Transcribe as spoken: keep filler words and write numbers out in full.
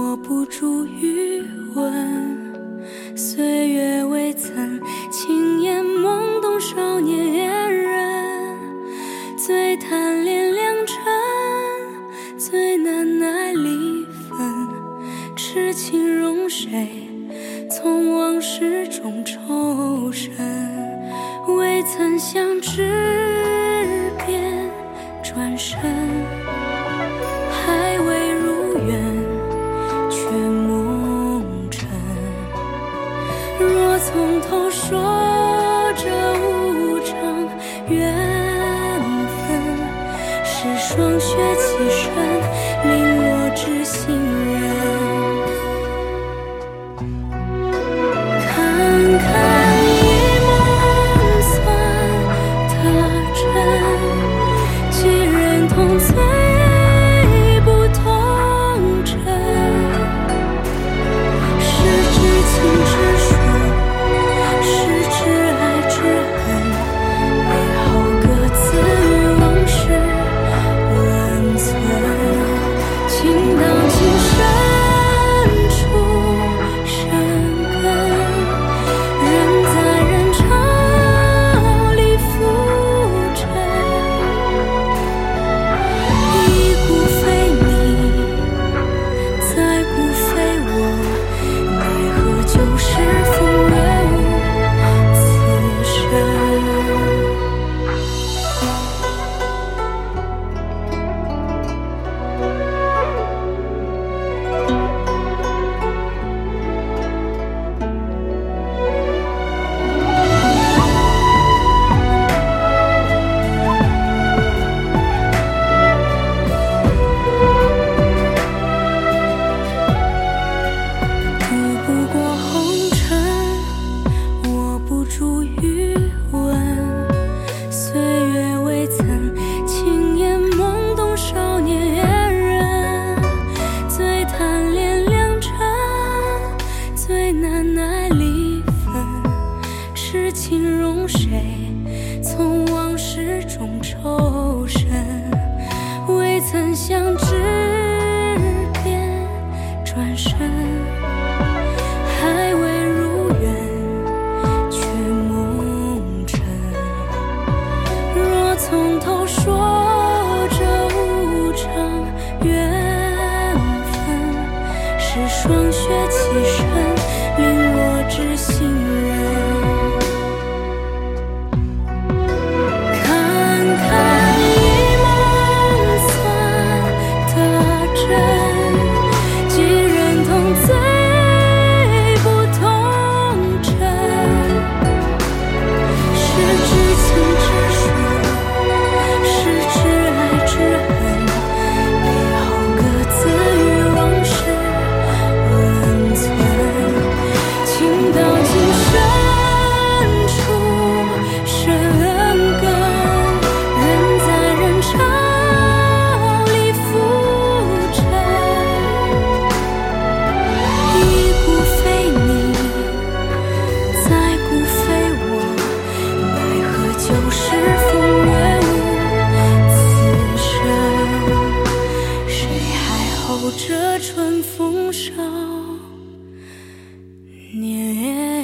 我不住余温，岁月未曾轻言懵懂少年人，最贪恋良辰，最难耐离分，痴情容谁从往事中抽身，未曾相知便转身，还未如愿却梦沉。若从头说这无常缘分，是霜雪欺身，令我知心人。看看一梦算他真，几人同醉不同枕，是知情知说，是知爱知恨，美好各自与往事温存，情到情深处生根，人在人潮里浮沉，已故非你，再故非我，奈何旧时风月无此身。渡不过红尘，我不住余温，岁月未曾轻言懵懂少年人，最贪恋良辰，最难耐离分，痴情容谁从往事中抽身，未曾相知便转身，还未如愿却梦沉。若从头说这无常缘分，是霜雪欺身，令我知心人。看看一梦算他真，几人同醉不同枕，是知情知说，是知爱知恨，美好各自与往事温存，情到情深处生根，人在人潮里浮沉，已故非你，再故非我，奈何旧时风月无此身，谁还候这春风少年